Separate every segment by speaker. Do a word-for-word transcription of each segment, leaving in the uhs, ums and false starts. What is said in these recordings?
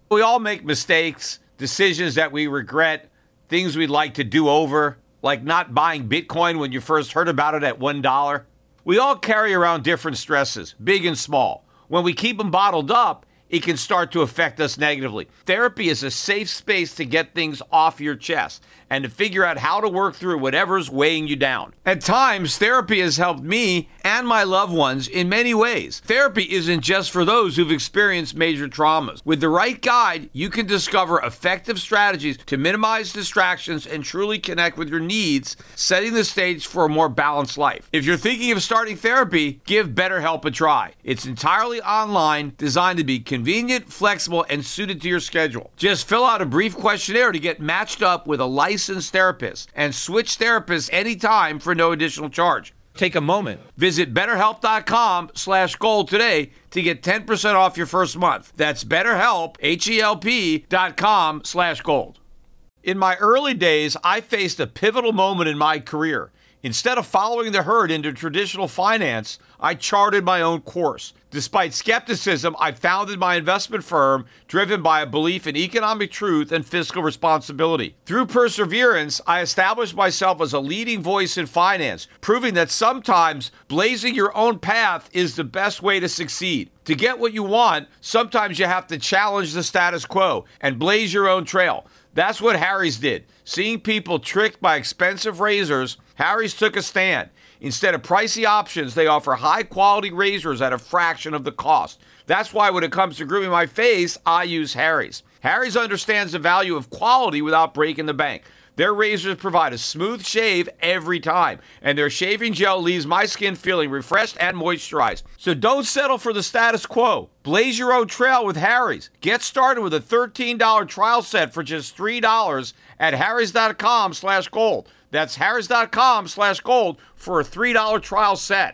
Speaker 1: We all make mistakes, decisions that we regret, things we'd like to do over, like not buying Bitcoin when you first heard about it at one dollar. We all carry around different stresses, big and small. When we keep them bottled up, it can start to affect us negatively. Therapy is a safe space to get things off your chest and to figure out how to work through whatever's weighing you down. At times, therapy has helped me and my loved ones in many ways. Therapy isn't just for those who've experienced major traumas. With the right guide, you can discover effective strategies to minimize distractions and truly connect with your needs, setting the stage for a more balanced life. If you're thinking of starting therapy, give BetterHelp a try. It's entirely online, designed to be convenient, flexible, and suited to your schedule. Just fill out a brief questionnaire to get matched up with a licensed therapist and switch therapists anytime for no additional charge. Take a moment. Visit BetterHelp.com slash gold today to get ten percent off your first month. That's BetterHelp, H-E-L-P dot com slash gold. In my early days, I faced a pivotal moment in my career. Instead of following the herd into traditional finance, I charted my own course. Despite skepticism, I founded my investment firm driven by a belief in economic truth and fiscal responsibility. Through perseverance, I established myself as a leading voice in finance, proving that sometimes blazing your own path is the best way to succeed. To get what you want, sometimes you have to challenge the status quo and blaze your own trail. That's what Harry's did. Seeing people tricked by expensive razors, Harry's took a stand. Instead of pricey options, they offer high-quality razors at a fraction of the cost. That's why when it comes to grooming my face, I use Harry's. Harry's understands the value of quality without breaking the bank. Their razors provide a smooth shave every time, and their shaving gel leaves my skin feeling refreshed and moisturized. So don't settle for the status quo. Blaze your own trail with Harry's. Get started with a thirteen dollars trial set for just three dollars at harrys.com slash gold. That's harrys.com slash gold for a three dollars trial set.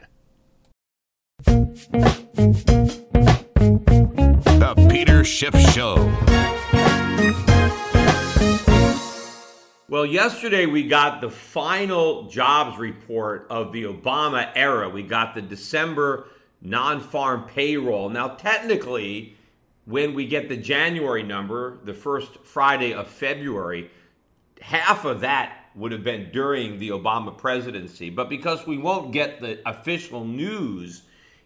Speaker 2: The Peter Schiff Show.
Speaker 1: Well, yesterday we got the final jobs report of the Obama era. We got the December non-farm payroll. Now, technically, when we get the January number, the first Friday of February, half of that would have been during the Obama presidency. But because we won't get the official news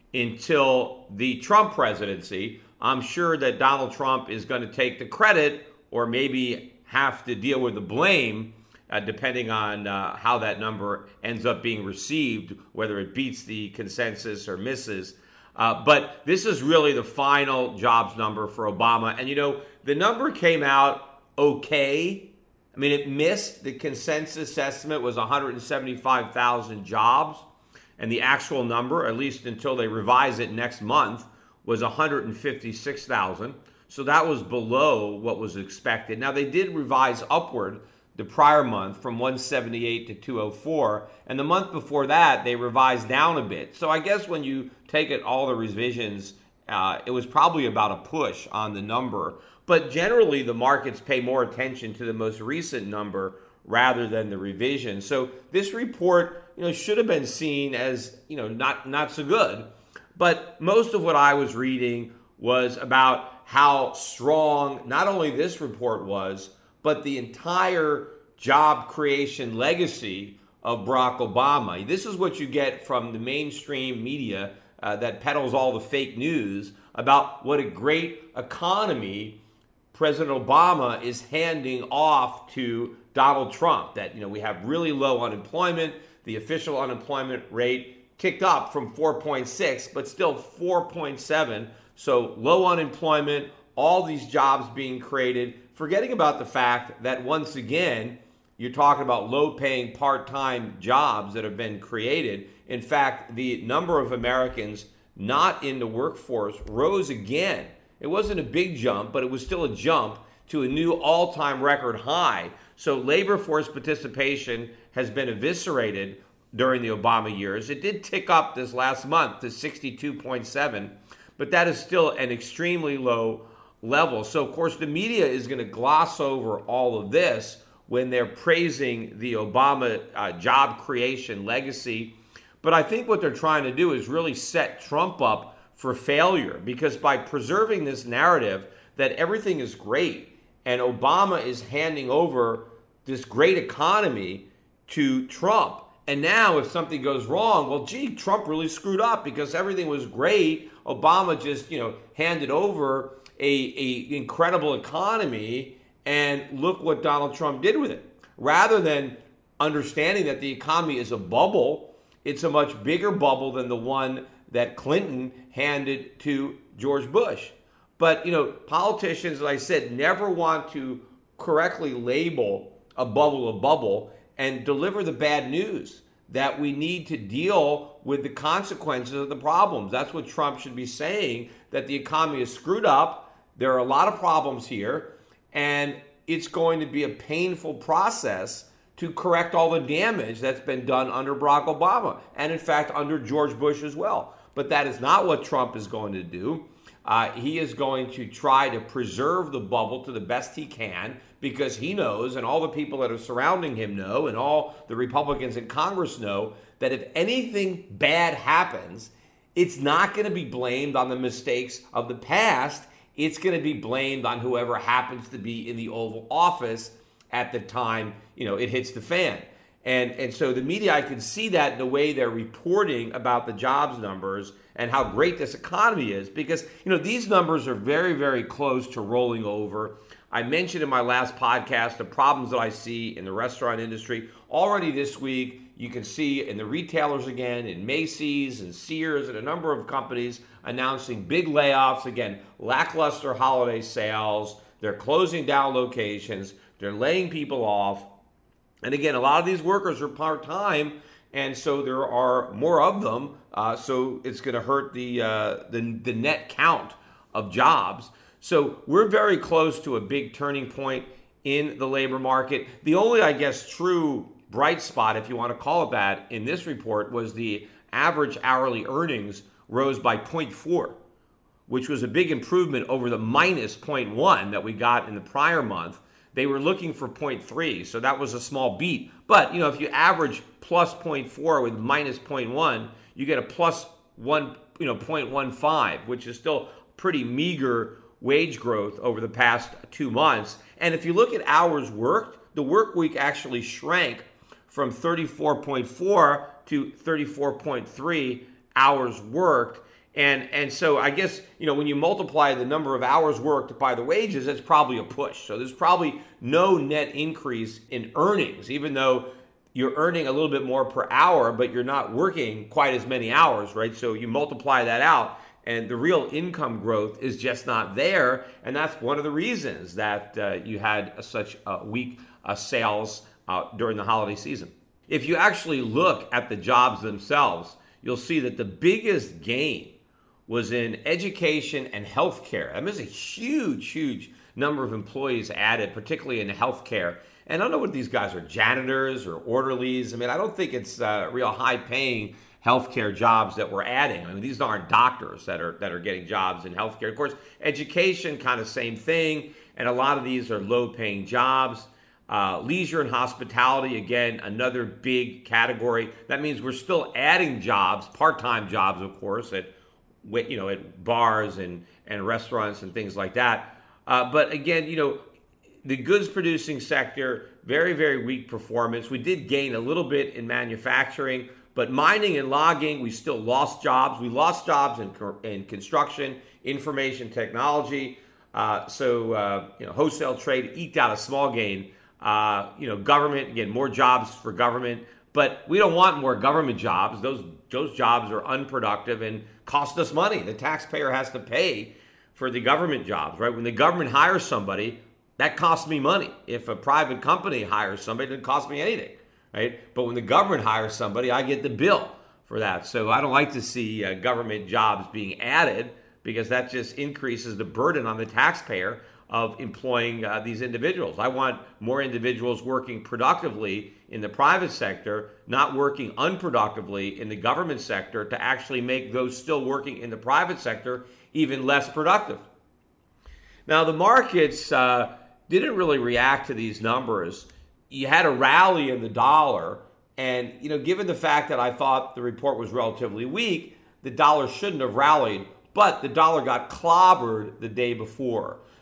Speaker 1: until the Trump presidency, I'm sure that Donald Trump is going to take the credit or maybe have to deal with the blame, uh, depending on uh, how that number ends up being received, whether it beats the consensus or misses. Uh, but this is really the final jobs number for Obama. And, you know, the number came out okay. I mean, it missed. The consensus estimate was one hundred seventy-five thousand jobs. And the actual number, at least until they revise it next month, was one hundred fifty-six thousand. So that was below what was expected. Now, they did revise upward the prior month from one seventy-eight to two oh four. And the month before that, they revised down a bit. So I guess when you take it, all the revisions, uh, it was probably about a push on the number. But generally, the markets pay more attention to the most recent number rather than the revision. So this report, you know, should have been seen as, you know, not, not so good. But most of what I was reading was about how strong not only this report was, but the entire job creation legacy of Barack Obama. This is what you get from the mainstream media uh, that peddles all the fake news about what a great economy President Obama is handing off to Donald Trump. That, you know, we have really low unemployment. The official unemployment rate ticked up from four point six, but still four point seven. So low unemployment, all these jobs being created, forgetting about the fact that once again, you're talking about low-paying part-time jobs that have been created. In fact, the number of Americans not in the workforce rose again. It wasn't a big jump, but it was still a jump to a new all-time record high. So labor force participation has been eviscerated during the Obama years. It did tick up this last month to sixty-two point seven. But that is still an extremely low level. So, of course, the media is going to gloss over all of this when they're praising the Obama uh, job creation legacy. But I think what they're trying to do is really set Trump up for failure, because by preserving this narrative that everything is great and Obama is handing over this great economy to Trump. And now if something goes wrong, well, gee, Trump really screwed up because everything was great. Obama just, you know, handed over a, a incredible economy, and look what Donald Trump did with it. Rather than understanding that the economy is a bubble, it's a much bigger bubble than the one that Clinton handed to George Bush. But, you know, politicians, as I said, never want to correctly label a bubble a bubble and deliver the bad news that we need to deal with the consequences of the problems. That's what Trump should be saying, that the economy is screwed up. There are a lot of problems here, and it's going to be a painful process to correct all the damage that's been done under Barack Obama, and in fact, under George Bush as well. But that is not what Trump is going to do. Uh, he is going to try to preserve the bubble to the best he can, because he knows, and all the people that are surrounding him know, and all the Republicans in Congress know, that if anything bad happens, it's not going to be blamed on the mistakes of the past. It's going to be blamed on whoever happens to be in the Oval Office at the time, you know, it hits the fan. And and so the media, I can see that in the way they're reporting about the jobs numbers and how great this economy is, because, you know, these numbers are very, very close to rolling over. I mentioned in my last podcast the problems that I see in the restaurant industry. Already this week, you can see in the retailers again, in Macy's and Sears and a number of companies announcing big layoffs. Again, lackluster holiday sales. They're closing down locations. They're laying people off. And again, a lot of these workers are part-time, and so there are more of them. Uh, so it's going to hurt the, uh, the the net count of jobs. So we're very close to a big turning point in the labor market. The only, I guess, true bright spot, if you want to call it that, in this report was the average hourly earnings rose by zero point four, which was a big improvement over the minus zero point one that we got in the prior month. They were looking for zero point three, so that was a small beat. But, you know, if you average plus zero point four with minus zero point one, you get a plus one, you know, zero point one five, which is still pretty meager wage growth over the past two months. And if you look at hours worked, the work week actually shrank from thirty-four point four to thirty-four point three hours worked. And and so I guess, you know, when you multiply the number of hours worked by the wages, it's probably a push. So there's probably no net increase in earnings, even though you're earning a little bit more per hour, but you're not working quite as many hours, right? So you multiply that out, and the real income growth is just not there. And that's one of the reasons that uh, you had a, such a weak uh, sales uh, during the holiday season. If you actually look at the jobs themselves, you'll see that the biggest gain was in education and healthcare. I mean, there's a huge, huge number of employees added, particularly in healthcare. And I don't know what these guys are, janitors or orderlies. I mean, I don't think it's uh, real high-paying healthcare jobs that we're adding. I mean, these aren't doctors that are that are getting jobs in healthcare. Of course, education, kind of same thing. And a lot of these are low-paying jobs. Uh, leisure and hospitality, again, another big category. That means we're still adding jobs, part-time jobs, of course, at you know at bars and, and restaurants and things like that. Uh, but again, you know, the goods-producing sector, very, very weak performance. We did gain a little bit in manufacturing, but mining and logging, we still lost jobs. We lost jobs in, in construction, information technology. Uh, so, uh, you know, wholesale trade eked out a small gain. Uh, you know, government, again, more jobs for government, but we don't want more government jobs. Those those jobs are unproductive and cost us money. The taxpayer has to pay for the government jobs, right? When the government hires somebody, that costs me money. If a private company hires somebody, it doesn't cost me anything, right? But when the government hires somebody, I get the bill for that. So I don't like to see uh, government jobs being added, because that just increases the burden on the taxpayer of employing uh, these individuals. I want more individuals working productively in the private sector, not working unproductively in the government sector, to actually make those still working in the private sector even less productive. Now, the markets uh, didn't really react to these numbers. You had a rally in the dollar, and you know, given the fact that I thought the report was relatively weak, the dollar shouldn't have rallied, but the dollar got clobbered the day before.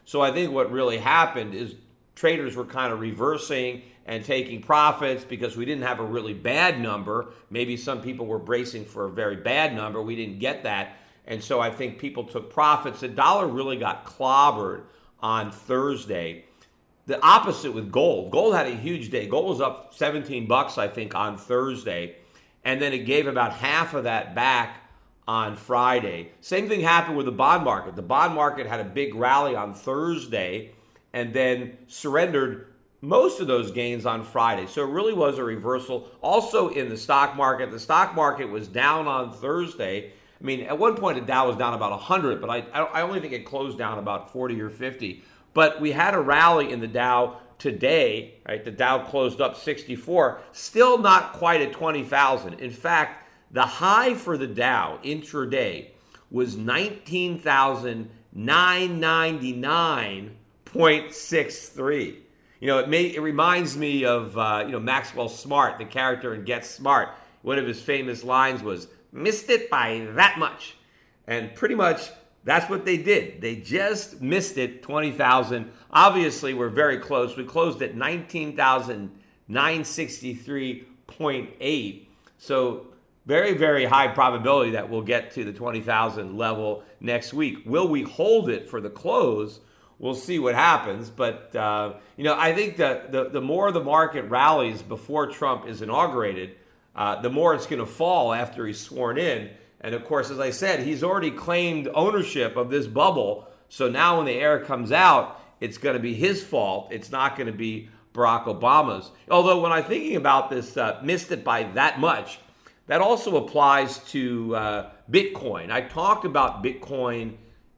Speaker 1: So I think what really happened is traders were kind of reversing and taking profits because we didn't have a really bad number. Maybe some people were bracing for a very bad number. We didn't get that. And so I think people took profits. The dollar really got clobbered on Thursday. The opposite with gold. Gold had a huge day. Gold was up seventeen bucks, I think, on Thursday. And then it gave about half of that back on Friday. Same thing happened with the bond market. The bond market had a big rally on Thursday and then surrendered most of those gains on Friday. So it really was a reversal. Also in the stock market, the stock market was down on Thursday. I mean, at one point the Dow was down about one hundred, but I, I only think it closed down about forty or fifty. But we had a rally in the Dow today, right? The Dow closed up sixty-four, still not quite at twenty thousand. In fact, the high for the Dow intraday was nineteen thousand nine hundred ninety-nine point six three. You know, it may it reminds me of uh, you know Maxwell Smart, the character in Get Smart. One of his famous lines was, "Missed it by that much," and pretty much that's what they did. They just missed it, twenty thousand. Obviously, we're very close. We closed at nineteen thousand nine hundred sixty-three point eight. So very, very high probability that we'll get to the twenty thousand level next week. Will we hold it for the close? We'll see what happens. But, uh, you know, I think that the, the more the market rallies before Trump is inaugurated, uh, the more it's going to fall after he's sworn in. And, of course, as I said, he's already claimed ownership of this bubble. So now when the air comes out, it's going to be his fault. It's not going to be Barack Obama's. Although when I'm thinking about this, uh, missed it by that much, that also applies to uh, Bitcoin. I talked about Bitcoin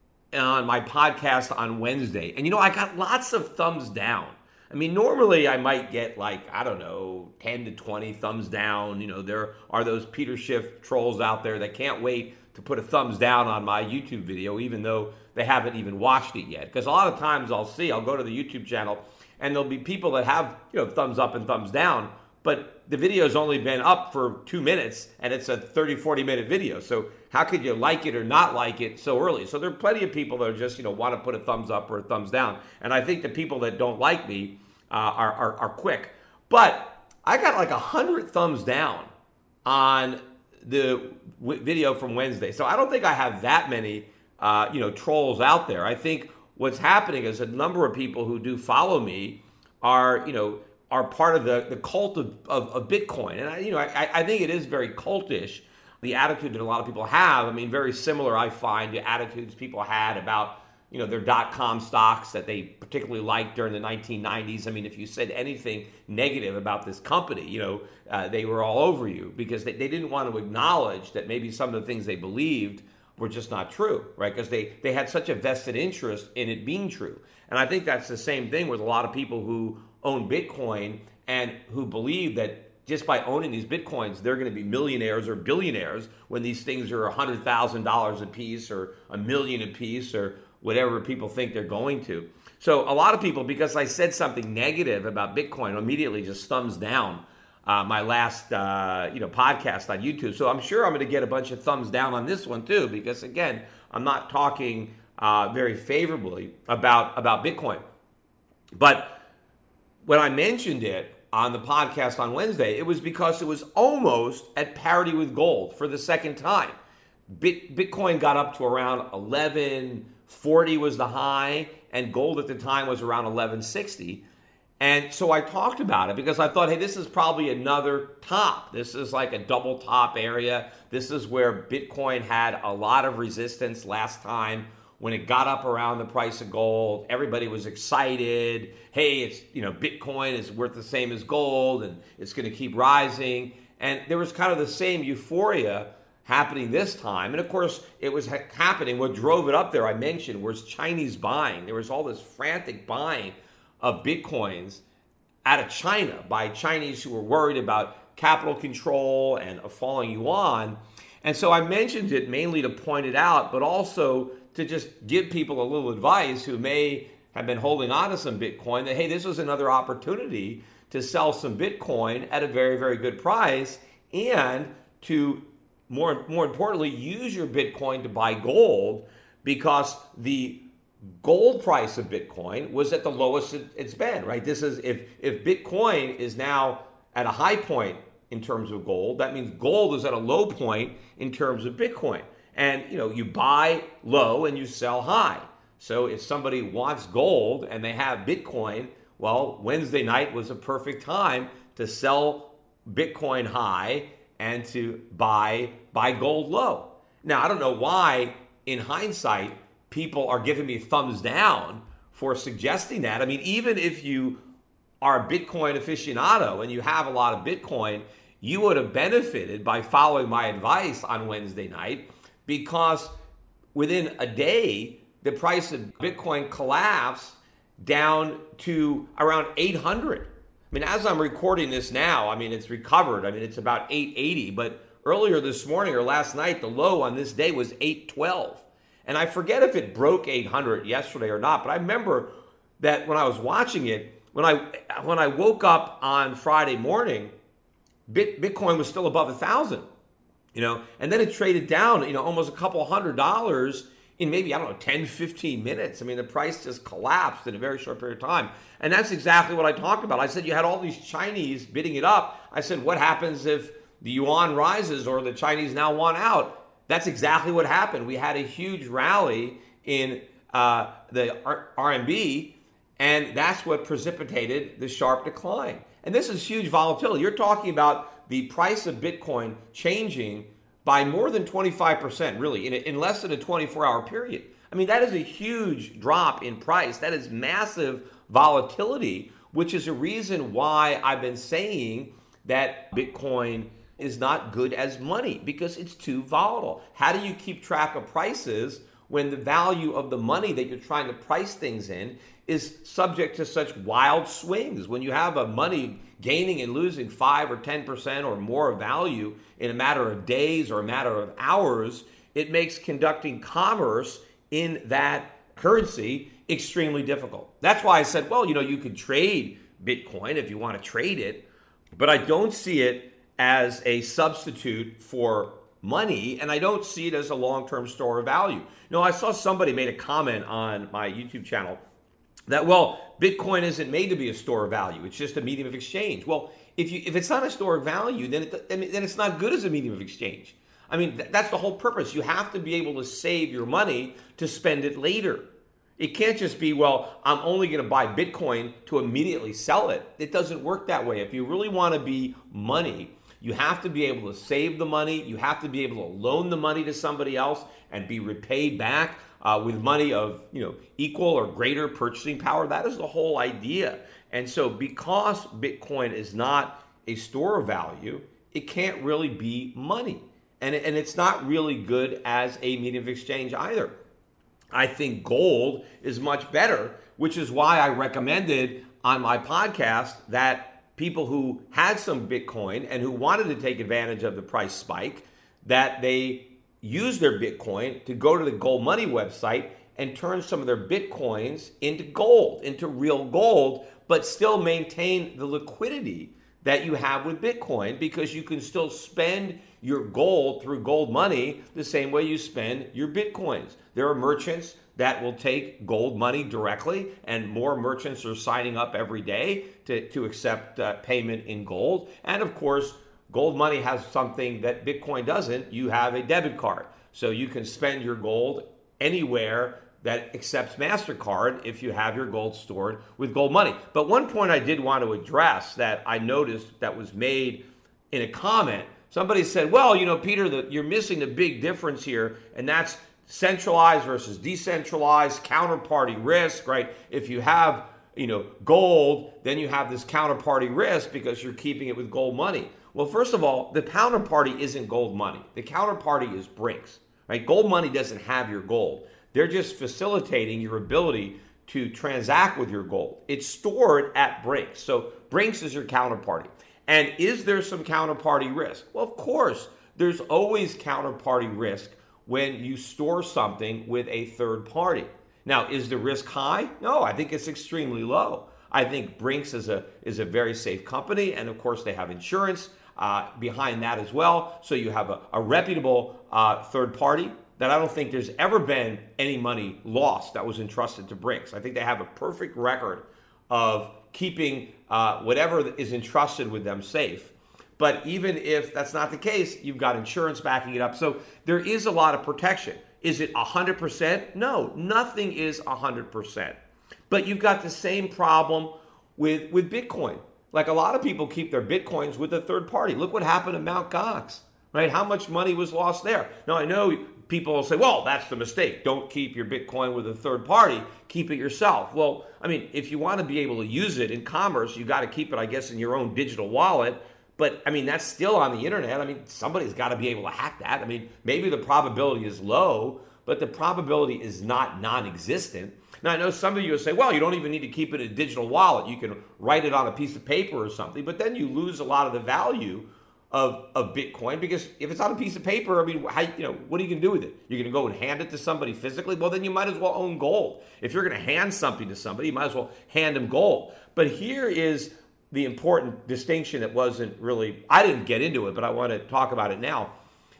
Speaker 1: on my podcast on Wednesday. And, you know, I got lots of thumbs down. I mean, normally I might get like, I don't know, ten to twenty thumbs down. You know, there are those Peter Schiff trolls out there that can't wait to put a thumbs down on my YouTube video, even though they haven't even watched it yet. Because a lot of times I'll see, I'll go to the YouTube channel, and there'll be people that have, you know, thumbs up and thumbs down, but the video's only been up for two minutes, and it's a thirty, forty minute video. So how could you like it or not like it so early? So there are plenty of people that are just, you know, want to put a thumbs up or a thumbs down. And I think the people that don't like me uh, are, are, are quick. But I got like one hundred thumbs down on the w- video from Wednesday. So I don't think I have that many, uh, you know, trolls out there. I think what's happening is a number of people who do follow me are, you know, are part of the, the cult of, of, of Bitcoin. And, I, you know, I, I think it is very cultish, the attitude that a lot of people have. I mean, very similar, I find, to attitudes people had about, you know, their dot-com stocks that they particularly liked during the nineteen nineties. I mean, if you said anything negative about this company, you know, uh, they were all over you because they, they didn't want to acknowledge that maybe some of the things they believed were just not true, right? Because they, they had such a vested interest in it being true. And I think that's the same thing with a lot of people who own Bitcoin and who believe that just by owning these Bitcoins, they're going to be millionaires or billionaires when these things are one hundred thousand dollars a piece or a million a piece or whatever people think they're going to. So a lot of people, because I said something negative about Bitcoin, immediately just thumbs down uh, my last uh, you know podcast on YouTube. So I'm sure I'm going to get a bunch of thumbs down on this one too, because again, I'm not talking uh, very favorably about, about Bitcoin. But when I mentioned it on the podcast on Wednesday, it was because it was almost at parity with gold for the second time. Bit, Bitcoin got up to around eleven forty was the high, and gold at the time was around eleven sixty. And so I talked about it because I thought, hey, this is probably another top. This is like a double top area. This is where Bitcoin had a lot of resistance last time. When it got up around the price of gold, everybody was excited. Hey, it's, you know, Bitcoin is worth the same as gold and it's going to keep rising. And there was kind of the same euphoria happening this time. And of course, it was ha- happening. What drove it up there, I mentioned, was Chinese buying. There was all this frantic buying of Bitcoins out of China by Chinese who were worried about capital control and a falling yuan. And so I mentioned it mainly to point it out, but also to just give people a little advice who may have been holding on to some Bitcoin that, hey, this was another opportunity to sell some Bitcoin at a very, very good price and to, more, more importantly, use your Bitcoin to buy gold because the gold price of Bitcoin was at the lowest it's been, right? This is, if, if Bitcoin is now at a high point in terms of gold, that means gold is at a low point in terms of Bitcoin. And, you know, you buy low and you sell high. So if somebody wants gold and they have Bitcoin, well, Wednesday night was a perfect time to sell Bitcoin high and to buy, buy gold low. Now, I don't know why, in hindsight, people are giving me thumbs down for suggesting that. I mean, even if you are a Bitcoin aficionado and you have a lot of Bitcoin, you would have benefited by following my advice on Wednesday night, because within a day, the price of Bitcoin collapsed down to around eight hundred. I mean, as I'm recording this now, I mean, it's recovered. I mean, it's about eight eighty, but earlier this morning or last night, the low on this day was eight twelve. And I forget if it broke eight hundred yesterday or not, but I remember that when I was watching it, when I when I woke up on Friday morning, Bit, Bitcoin was still above a thousand, you know, and then it traded down, you know, almost a couple hundred dollars in maybe, I don't know, ten, fifteen minutes. I mean, the price just collapsed in a very short period of time. And that's exactly what I talked about. I said you had all these Chinese bidding it up. I said, what happens if the yuan rises or the Chinese now want out? That's exactly what happened. We had a huge rally in uh, the R M B, and that's what precipitated the sharp decline. And this is huge volatility. You're talking about the price of Bitcoin changing by more than twenty-five percent, really, in, a, in less than a twenty-four hour period. I mean, that is a huge drop in price. That is massive volatility, which is a reason why I've been saying that Bitcoin is not good as money, because it's too volatile. How do you keep track of prices when the value of the money that you're trying to price things in is subject to such wild swings? When you have a money gaining and losing five or ten percent or more of value in a matter of days or a matter of hours, it makes conducting commerce in that currency extremely difficult. That's why I said, well, you know, you could trade Bitcoin if you want to trade it, but I don't see it as a substitute for money, and I don't see it as a long-term store of value. You know, I saw somebody made a comment on my YouTube channel that, well, Bitcoin isn't made to be a store of value. It's just a medium of exchange. Well, if you if it's not a store of value, then it, then it's not good as a medium of exchange. I mean, th- that's the whole purpose. You have to be able to save your money to spend it later. It can't just be, well, I'm only going to buy Bitcoin to immediately sell it. It doesn't work that way. If you really want to be money, you have to be able to save the money. You have to be able to loan the money to somebody else and be repaid back uh, with money of, you know, equal or greater purchasing power. That is the whole idea. And so because Bitcoin is not a store of value, it can't really be money. And, and it's not really good as a medium of exchange either. I think gold is much better, which is why I recommended on my podcast that people who had some Bitcoin and who wanted to take advantage of the price spike, that they use their Bitcoin to go to the Gold Money website and turn some of their Bitcoins into gold, into real gold, but still maintain the liquidity that you have with Bitcoin, because you can still spend your gold through Gold Money the same way you spend your Bitcoins. There are merchants that will take Gold Money directly, and more merchants are signing up every day to, to accept uh, payment in gold. And of course, Gold Money has something that Bitcoin doesn't. You have a debit card. So you can spend your gold anywhere that accepts MasterCard if you have your gold stored with Gold Money. But one point I did want to address that I noticed that was made in a comment, somebody said, well, you know, Peter, the, you're missing the big difference here, and that's centralized versus decentralized, counterparty risk, right? If you have, you know, gold, then you have this counterparty risk because you're keeping it with Gold Money. Well, first of all, the counterparty isn't Gold Money. The counterparty is Brinks, right? Gold Money doesn't have your gold. They're just facilitating your ability to transact with your gold. It's stored at Brinks. So Brinks is your counterparty. And is there some counterparty risk? Well, of course, there's always counterparty risk when you store something with a third party. Now, is the risk high? No, I think it's extremely low. I think Brinks is a is a very safe company, and of course they have insurance uh, behind that as well. So you have a, a reputable uh, third party that I don't think there's ever been any money lost that was entrusted to BRICS. I think they have a perfect record of keeping uh, whatever is entrusted with them safe. But even if that's not the case, you've got insurance backing it up. So there is a lot of protection. Is it one hundred percent? No, nothing is one hundred percent. But you've got the same problem with, with Bitcoin. Like a lot of people keep their Bitcoins with a third party. Look what happened to Mount Gox, right? How much money was lost there? Now, I know people will say, well, that's the mistake. Don't keep your Bitcoin with a third party. Keep it yourself. Well, I mean, if you want to be able to use it in commerce, you got to keep it, I guess, in your own digital wallet. But, I mean, that's still on the internet. I mean, somebody's got to be able to hack that. I mean, maybe the probability is low, but the probability is not non-existent. Now, I know some of you will say, well, you don't even need to keep it in a digital wallet. You can write it on a piece of paper or something, but then you lose a lot of the value of, of Bitcoin, because if it's on a piece of paper, I mean, how, you know, what are you going to do with it? You're going to go and hand it to somebody physically? Well, then you might as well own gold. If you're going to hand something to somebody, you might as well hand them gold. But here is the important distinction that wasn't really, I didn't get into it, but I want to talk about it now,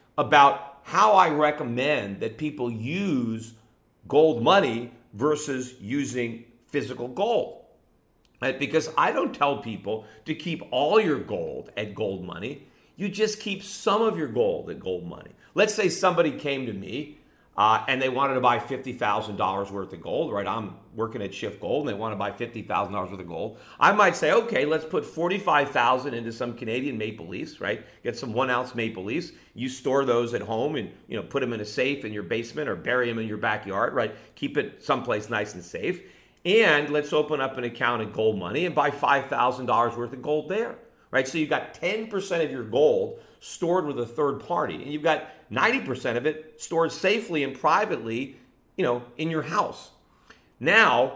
Speaker 1: about how I recommend that people use gold money versus using physical gold. Right? Because I don't tell people to keep all your gold at gold money. You just keep some of your gold at gold money. Let's say somebody came to me uh, and they wanted to buy fifty thousand dollars worth of gold, right? I'm working at Shift Gold and they want to buy fifty thousand dollars worth of gold. I might say, okay, let's put forty-five thousand dollars into some Canadian maple leafs, right? Get some one ounce maple leafs. You store those at home and, you know, put them in a safe in your basement or bury them in your backyard, right? Keep it someplace nice and safe. And let's open up an account at Gold Money and buy five thousand dollars worth of gold there, right? So you've got ten percent of your gold stored with a third party, and you've got ninety percent of it stored safely and privately, you know, in your house. Now,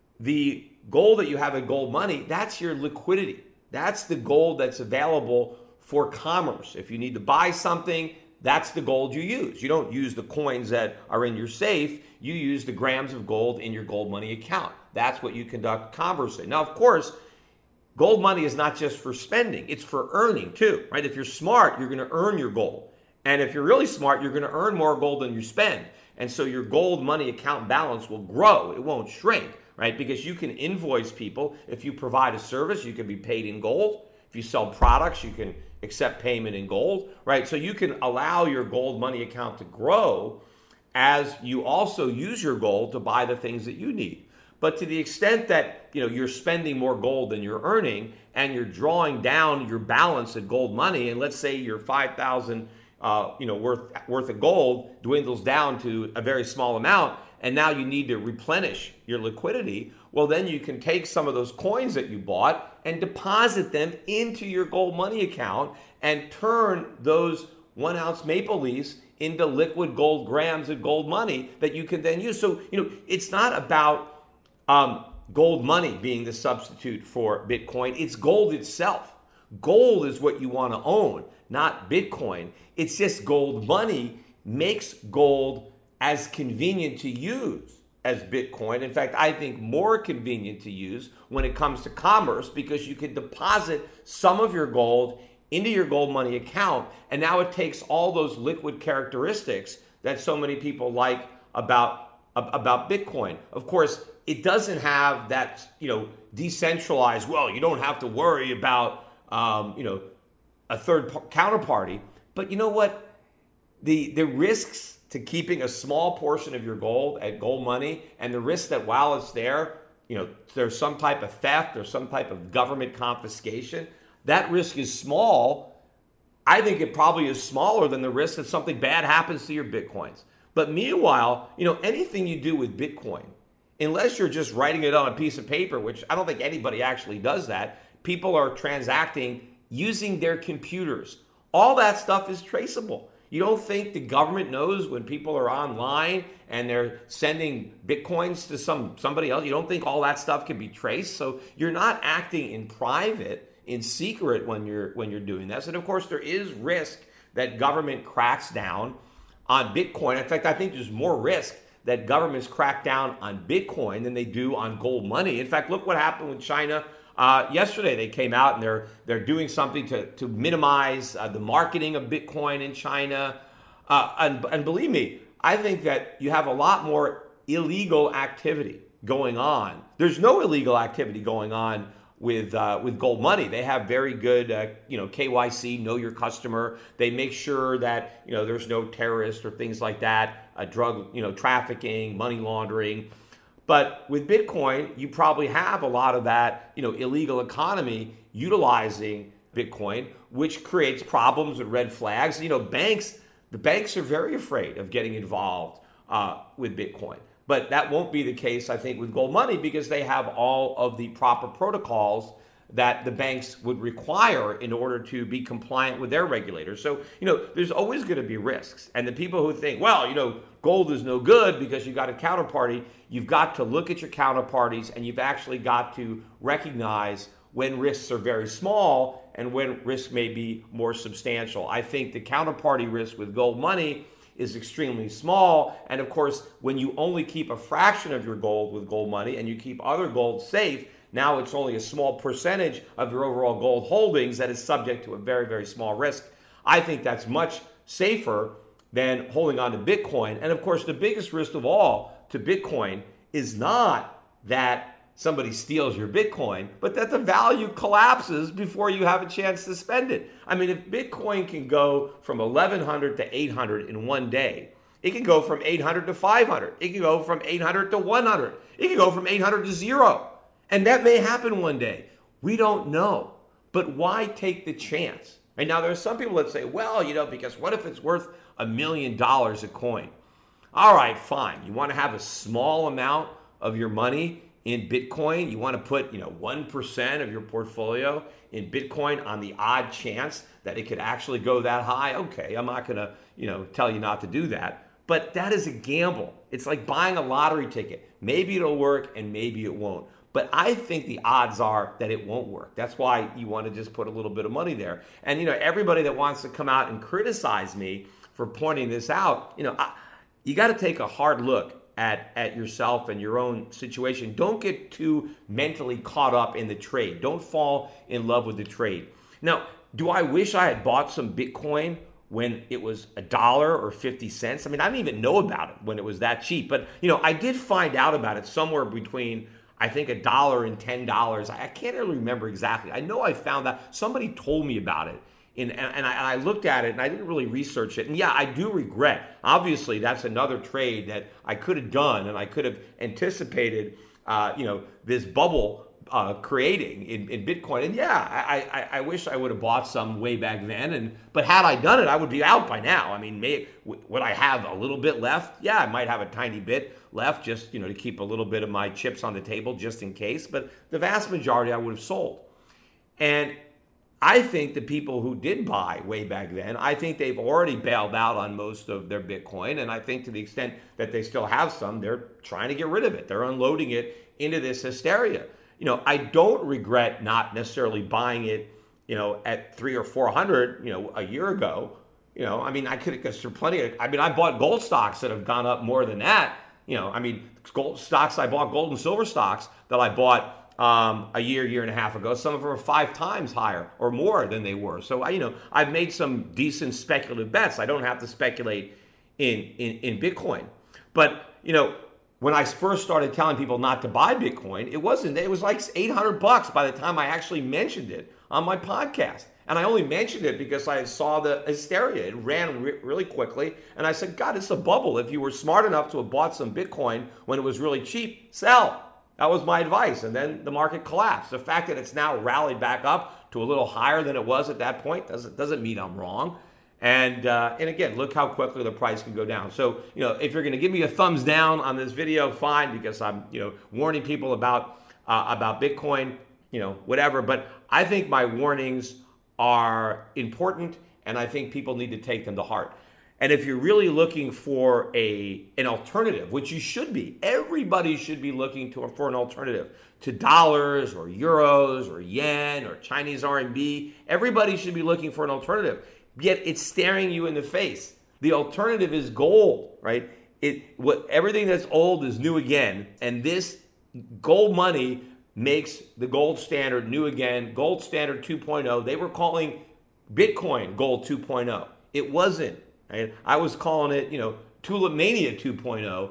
Speaker 1: the gold that you have at Gold Money, that's your liquidity. That's the gold that's available for commerce. If you need to buy something, that's the gold you use. You don't use the coins that are in your safe. You use the grams of gold in your Gold Money account. That's what you conduct commerce in. Now, of course, gold money is not just for spending. It's for earning too, right? If you're smart, you're going to earn your gold. And if you're really smart, you're going to earn more gold than you spend. And so your Gold Money account balance will grow. It won't shrink, right? Because you can invoice people. If you provide a service, you can be paid in gold. If you sell products, you can accept payment in gold, right? So you can allow your Gold Money account to grow as you also use your gold to buy the things that you need. But to the extent that, you know, you're spending more gold than you're earning and you're drawing down your balance at Gold Money, and let's say your five thousand uh, you know, worth worth of gold dwindles down to a very small amount, and now you need to replenish your liquidity, well, then you can take some of those coins that you bought and deposit them into your Gold Money account and turn those one ounce maple leafs into liquid gold grams of Gold Money that you can then use. So, you know, it's not about um, gold money being the substitute for Bitcoin. It's gold itself. Gold is what you want to own, not Bitcoin. It's just Gold Money makes gold as convenient to use as Bitcoin. In fact, I think more convenient to use when it comes to commerce, because you can deposit some of your gold into your Gold Money account, and now it takes all those liquid characteristics that so many people like about, about Bitcoin. Of course, it doesn't have that, you know, decentralized, well, you don't have to worry about, um, you know, a third counterparty. But you know what? The, the risks to keeping a small portion of your gold at Gold Money, and the risk that while it's there, you know, there's some type of theft or some type of government confiscation, that risk is small. I think it probably is smaller than the risk that something bad happens to your Bitcoins. But meanwhile, you know, anything you do with Bitcoin, unless you're just writing it on a piece of paper, which I don't think anybody actually does that, people are transacting using their computers. All that stuff is traceable. You don't think the government knows when people are online and they're sending Bitcoins to some somebody else? You don't think all that stuff can be traced? So you're not acting in private, in secret when you're when you're doing this. And of course, there is risk that government cracks down on Bitcoin. In fact, I think there's more risk that governments crack down on Bitcoin than they do on Gold Money. In fact, look what happened with China. Uh, yesterday, they came out and they're they're doing something to, to minimize uh, the marketing of Bitcoin in China. Uh, and, and believe me, I think that you have a lot more illegal activity going on. There's no illegal activity going on with uh, with Gold Money. They have very good, uh, you know, K Y C, know your customer. They make sure that, you know, there's no terrorists or things like that, uh, drug, you know, trafficking, money laundering. But with Bitcoin, you probably have a lot of that, you know, illegal economy utilizing Bitcoin, which creates problems and red flags. You know, banks, the banks are very afraid of getting involved uh, with Bitcoin. But that won't be the case, I think, with Gold Money, because they have all of the proper protocols that the banks would require in order to be compliant with their regulators. So, you know, there's always going to be risks. And the people who think, well, you know, gold is no good because you got a counterparty, you've got to look at your counterparties, and you've actually got to recognize when risks are very small and when risk may be more substantial. I think the counterparty risk with Gold Money is extremely small. And of course, when you only keep a fraction of your gold with Gold Money and you keep other gold safe, now it's only a small percentage of your overall gold holdings that is subject to a very, very small risk. I think that's much safer than holding on to Bitcoin. And of course, the biggest risk of all to Bitcoin is not that somebody steals your Bitcoin, but that the value collapses before you have a chance to spend it. I mean, if Bitcoin can go from eleven hundred to eight hundred in one day, it can go from eight hundred to five hundred. It can go from eight hundred to one hundred. It can go from eight hundred to zero. And that may happen one day. We don't know. But why take the chance? And now there are some people that say, well, you know, because what if it's worth a million dollars a coin? All right, fine. You want to have a small amount of your money in Bitcoin? You want to put, you know, one percent of your portfolio in Bitcoin on the odd chance that it could actually go that high? Okay, I'm not going to, you know, tell you not to do that. But that is a gamble. It's like buying a lottery ticket. Maybe it'll work and maybe it won't. But I think the odds are that it won't work. That's why you want to just put a little bit of money there. And, you know, everybody that wants to come out and criticize me for pointing this out, you know, I, you got to take a hard look at, at yourself and your own situation. Don't get too mentally caught up in the trade. Don't fall in love with the trade. Now, do I wish I had bought some Bitcoin when it was a dollar or fifty cents? I mean, I didn't even know about it when it was that cheap. But, you know, I did find out about it somewhere between, I think, a dollar and ten dollars. I can't really remember exactly. I know I found that. Somebody told me about it. And, and, I, and I looked at it, and I didn't really research it. And yeah, I do regret. Obviously, that's another trade that I could have done, and I could have anticipated, uh, you know, this bubble uh, creating in, in Bitcoin. And yeah, I, I, I wish I would have bought some way back then. And but had I done it, I would be out by now. I mean, may, would I have a little bit left? Yeah, I might have a tiny bit left, just, you know, to keep a little bit of my chips on the table just in case. But the vast majority I would have sold. And I think the people who did buy way back then, I think they've already bailed out on most of their Bitcoin. And I think to the extent that they still have some, they're trying to get rid of it. They're unloading it into this hysteria. You know, I don't regret not necessarily buying it, you know, at three or four hundred, you know, a year ago. You know, I mean, I could have, because there are plenty of, I mean, I bought gold stocks that have gone up more than that. You know, I mean, gold stocks, I bought gold and silver stocks that I bought Um, a year, year and a half ago. Some of them are five times higher or more than they were. So, I, you know, I've made some decent speculative bets. I don't have to speculate in, in, in Bitcoin. But, you know, when I first started telling people not to buy Bitcoin, it wasn't, it was like eight hundred bucks by the time I actually mentioned it on my podcast. And I only mentioned it because I saw the hysteria. It ran re- really quickly. And I said, God, it's a bubble. If you were smart enough to have bought some Bitcoin when it was really cheap, sell. That was my advice. And then the market collapsed. The fact that it's now rallied back up to a little higher than it was at that point doesn't, doesn't mean I'm wrong. And uh, and again, look how quickly the price can go down. So, you know, if you're going to give me a thumbs down on this video, fine, because I'm, you know, warning people about uh, about Bitcoin, you know, whatever. But I think my warnings are important, and I think people need to take them to heart. And if you're really looking for a an alternative, which you should be, everybody should be looking to for an alternative to dollars or euros or yen or Chinese R M B. Everybody should be looking for an alternative. Yet it's staring you in the face. The alternative is gold, right? It what everything that's old is new again, and this gold money makes the gold standard new again. Gold standard two point oh. They were calling Bitcoin gold two point oh. It wasn't. Right? I was calling it, you know, Tulip Mania two point oh.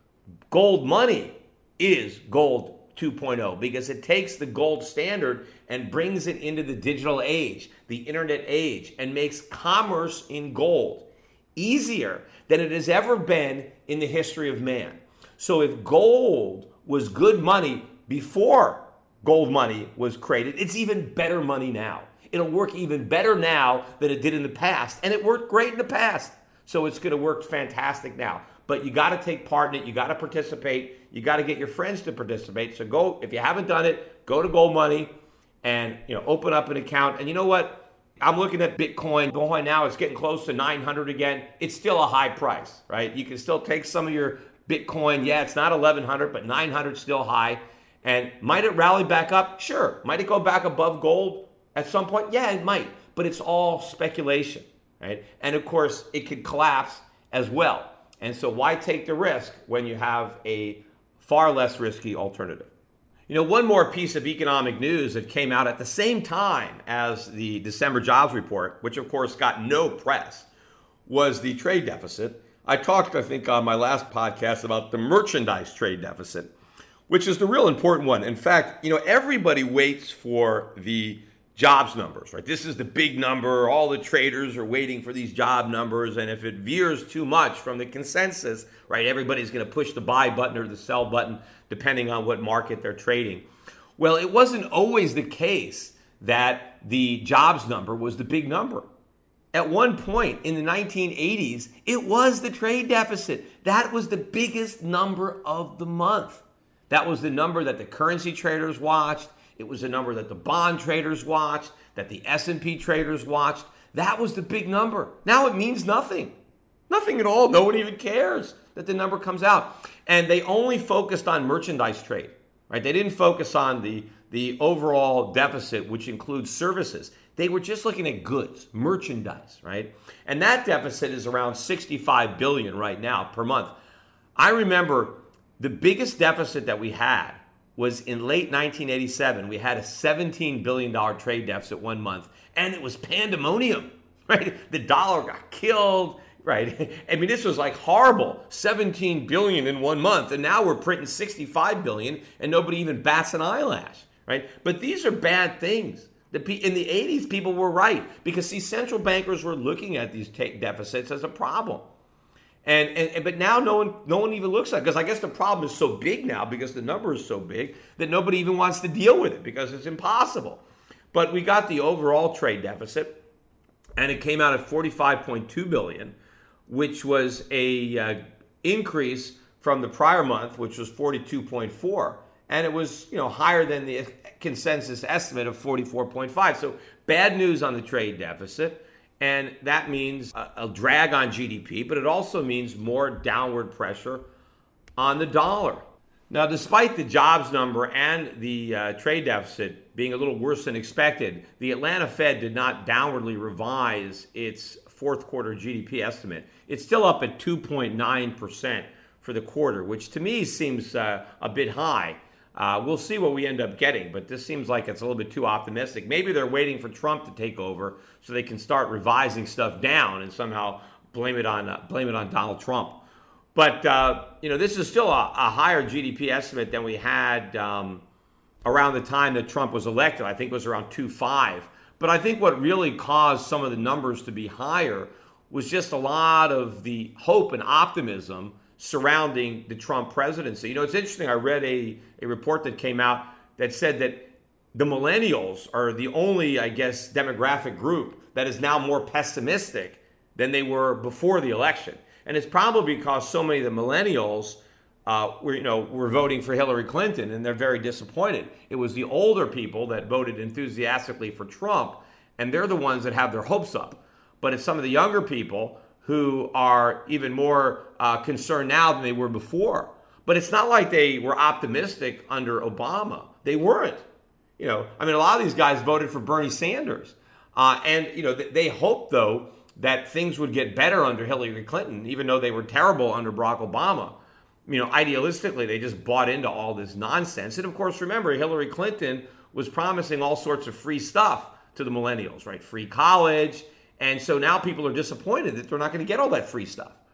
Speaker 1: Gold money is gold two point oh because it takes the gold standard and brings it into the digital age, the internet age, and makes commerce in gold easier than it has ever been in the history of man. So if gold was good money before gold money was created, it's even better money now. It'll work even better now than it did in the past, and it worked great in the past. So it's going to work fantastic now. But you got to take part in it. You got to participate. You got to get your friends to participate. So go, if you haven't done it, go to Gold Money and, you know, open up an account. And you know what? I'm looking at Bitcoin. Bitcoin now is getting close to nine hundred again. It's still a high price, right? You can still take some of your Bitcoin. Yeah, it's not eleven hundred, but nine hundred is still high. And might it rally back up? Sure. Might it go back above gold at some point? Yeah, it might. But it's all speculation, right? And of course, it could collapse as well. And so why take the risk when you have a far less risky alternative? You know, one more piece of economic news that came out at the same time as the December jobs report, which of course got no press, was the trade deficit. I talked, I think, on my last podcast about the merchandise trade deficit, which is the real important one. In fact, you know, everybody waits for the jobs numbers, right? This is the big number. All the traders are waiting for these job numbers. And if it veers too much from the consensus, right, everybody's going to push the buy button or the sell button, depending on what market they're trading. Well, it wasn't always the case that the jobs number was the big number. At one point in the nineteen eighties, it was the trade deficit. That was the biggest number of the month. That was the number that the currency traders watched. It was a number that the bond traders watched, that the S and P traders watched. That was the big number. Now it means nothing. Nothing at all. No one even cares that the number comes out. And they only focused on merchandise trade, right? They didn't focus on the, the overall deficit, which includes services. They were just looking at goods, merchandise, right? And that deficit is around sixty-five billion dollars right now per month. I remember the biggest deficit that we had was in late nineteen eighty-seven. We had a seventeen billion dollars trade deficit one month, and it was pandemonium, right? The dollar got killed, right? I mean, this was like horrible, seventeen billion dollars in one month, and now we're printing sixty-five billion dollars, and nobody even bats an eyelash, right? But these are bad things. The, in the eighties, people were right, because see, central bankers were looking at these deficits as a problem. And, and but now no one no one even looks at it, because I guess the problem is so big now, because the number is so big, that nobody even wants to deal with it because it's impossible. But we got the overall trade deficit, and it came out at forty-five point two billion dollars, which was a uh, increase from the prior month, which was forty-two point four, and it was, you know, higher than the consensus estimate of forty-four point five. So bad news on the trade deficit. And that means a, a drag on G D P, but it also means more downward pressure on the dollar. Now, despite the jobs number and the uh, trade deficit being a little worse than expected, the Atlanta Fed did not downwardly revise its fourth quarter G D P estimate. It's still up at two point nine percent for the quarter, which to me seems uh, a bit high. Uh, we'll see what we end up getting, but this seems like it's a little bit too optimistic. Maybe they're waiting for Trump to take over so they can start revising stuff down and somehow blame it on uh, blame it on Donald Trump. But uh, you know, this is still a, a higher G D P estimate than we had um, around the time that Trump was elected. I think it was around two point five. But I think what really caused some of the numbers to be higher was just a lot of the hope and optimism surrounding the Trump presidency. You know, it's interesting. I read a, a report that came out that said that the millennials are the only, I guess, demographic group that is now more pessimistic than they were before the election. And it's probably because so many of the millennials uh, were, you know, were voting for Hillary Clinton, and they're very disappointed. It was the older people that voted enthusiastically for Trump, and they're the ones that have their hopes up. But it's some of the younger people who are even more uh, concerned now than they were before. But it's not like they were optimistic under Obama. They weren't. You know, I mean, a lot of these guys voted for Bernie Sanders. Uh, and, you know, they, they hoped, though, that things would get better under Hillary Clinton, even though they were terrible under Barack Obama. You know, idealistically, they just bought into all this nonsense. And, of course, remember, Hillary Clinton was promising all sorts of free stuff to the millennials, right? Free college. And so now people are disappointed that they're not going to get all that free stuff,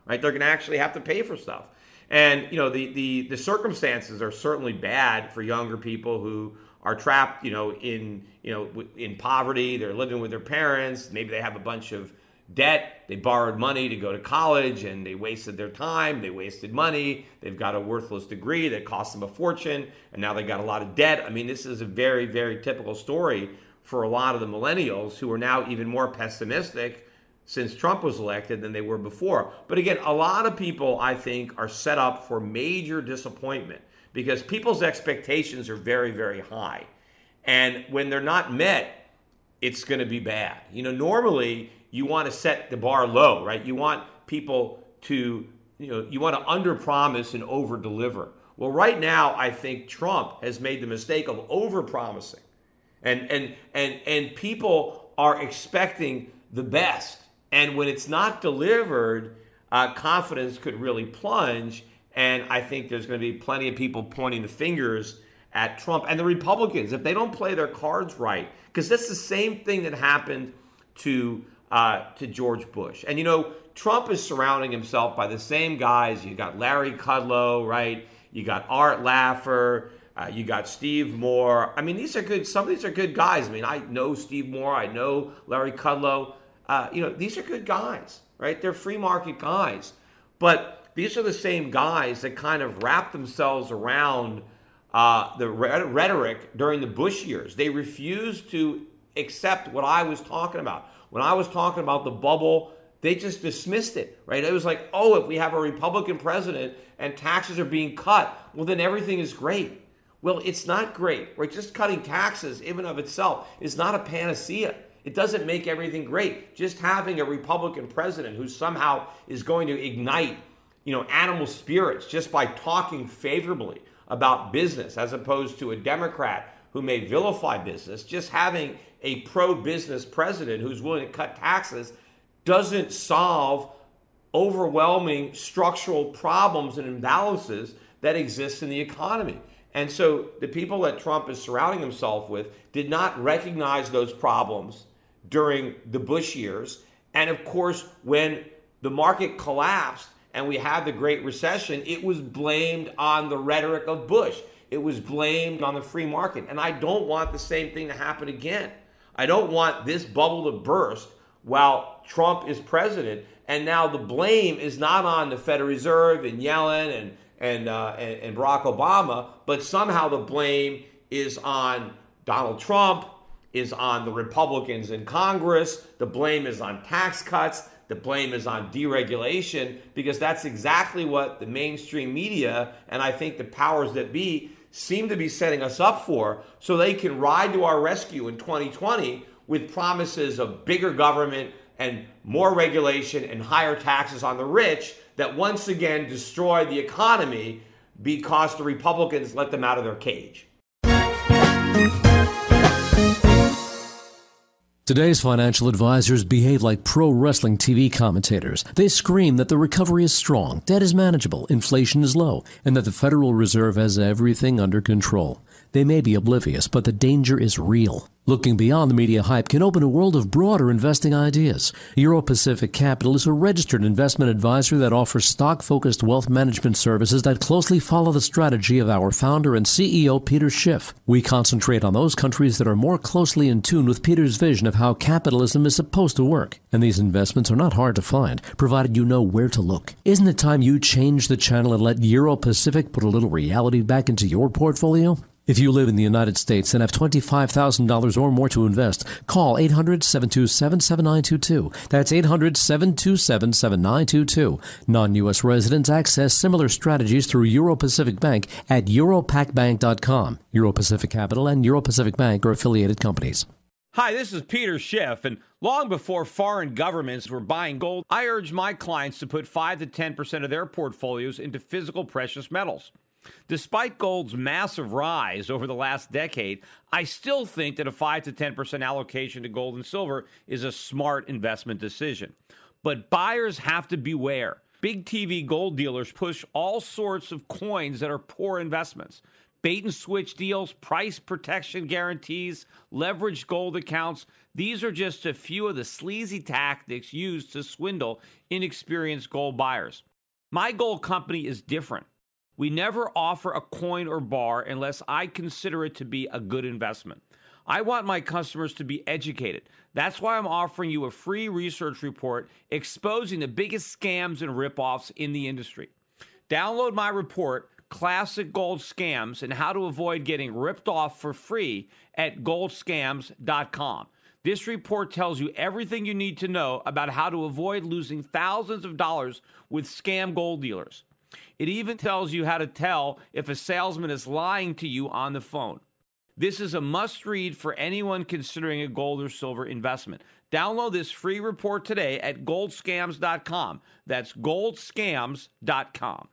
Speaker 1: right? They're going to actually have to pay for stuff. And, you know, the, the, the circumstances are certainly bad for younger people who are trapped, you know, in, you know, in poverty. They're living with their parents. Maybe they have a bunch of debt. They borrowed money to go to college and they wasted their time. They wasted money. They've got a worthless degree that cost them a fortune. And now they got a lot of debt. I mean, this is a very, very typical story for a lot of the millennials who are now even more pessimistic since Trump was elected than they were before. But again, a lot of people, I think, are set up for major disappointment because people's expectations are very, very high. And when they're not met, it's going to be bad. You know, normally you want to set the bar low, right? You want people to, you know, you want to underpromise and overdeliver. Well, right now, I think Trump has made the mistake of overpromising. And and and and people are expecting the best. And when it's not delivered, uh, confidence could really plunge. And I think there's going to be plenty of people pointing the fingers at Trump and the Republicans if they don't play their cards right. Because that's the same thing that happened to uh, to George Bush. And, you know, Trump is surrounding himself by the same guys. You got Larry Kudlow, right? You got Art Laffer. Uh, you got Steve Moore. I mean, these are good. Some of these are good guys. I mean, I know Steve Moore. I know Larry Kudlow. Uh, you know, these are good guys, right? They're free market guys. But these are the same guys that kind of wrap themselves around uh, the rhetoric during the Bush years. They refused to accept what I was talking about. When I was talking about the bubble, they just dismissed it, right? It was like, oh, if we have a Republican president and taxes are being cut, well, then everything is great. Well, it's not great, right? Just cutting taxes, even of itself, is not a panacea. It doesn't make everything great. Just having a Republican president who somehow is going to ignite, you know, animal spirits just by talking favorably about business, as opposed to a Democrat who may vilify business, just having a pro-business president who's willing to cut taxes doesn't solve overwhelming structural problems and imbalances that exist in the economy. And so the people that Trump is surrounding himself with did not recognize those problems during the Bush years. And of course, when the market collapsed and we had the Great Recession, it was blamed on the rhetoric of Bush. It was blamed on the free market. And I don't want the same thing to happen again. I don't want this bubble to burst while Trump is president. And now the blame is not on the Federal Reserve and Yellen and And, uh, and, and Barack Obama, but somehow the blame is on Donald Trump, is on the Republicans in Congress, the blame is on tax cuts, the blame is on deregulation, because that's exactly what the mainstream media and I think the powers that be seem to be setting us up for, so they can ride to our rescue in twenty twenty with promises of bigger government and more regulation and higher taxes on the rich that once again destroy the economy because the Republicans let them out of their cage.
Speaker 3: Today's financial advisors behave like pro wrestling T V commentators. They scream that the recovery is strong, debt is manageable, inflation is low, and that the Federal Reserve has everything under control. They may be oblivious, but the danger is real. Looking beyond the media hype can open a world of broader investing ideas. Euro Pacific Capital is a registered investment advisor that offers stock-focused wealth management services that closely follow the strategy of our founder and C E O, Peter Schiff. We concentrate on those countries that are more closely in tune with Peter's vision of how capitalism is supposed to work. And these investments are not hard to find, provided you know where to look. Isn't it time you change the channel and let Euro Pacific put a little reality back into your portfolio? If you live in the United States and have twenty-five thousand dollars or more to invest, call eight hundred, seven two seven, seven nine two two. That's eight hundred, seven two seven, seven nine two two. Non-U S residents access similar strategies through Euro Pacific Bank at euro pac bank dot com. Euro Pacific Capital and Euro Pacific Bank are affiliated companies.
Speaker 1: Hi, this is Peter Schiff, and long before foreign governments were buying gold, I urged my clients to put five to ten percent of their portfolios into physical precious metals. Despite gold's massive rise over the last decade, I still think that a five to ten percent allocation to gold and silver is a smart investment decision. But buyers have to beware. Big T V gold dealers push all sorts of coins that are poor investments.
Speaker 4: Bait and switch deals, price protection guarantees, leveraged gold accounts. These are just a few of the sleazy tactics used to swindle inexperienced gold buyers. My gold company is different. We never offer a coin or bar unless I consider it to be a good investment. I want my customers to be educated. That's why I'm offering you a free research report exposing the biggest scams and ripoffs in the industry. Download my report, Classic Gold Scams and How to Avoid Getting Ripped Off, for free at gold scams dot com. This report tells you everything you need to know about how to avoid losing thousands of dollars with scam gold dealers. It even tells you how to tell if a salesman is lying to you on the phone. This is a must-read for anyone considering a gold or silver investment. Download this free report today at gold scams dot com. That's gold scams dot com.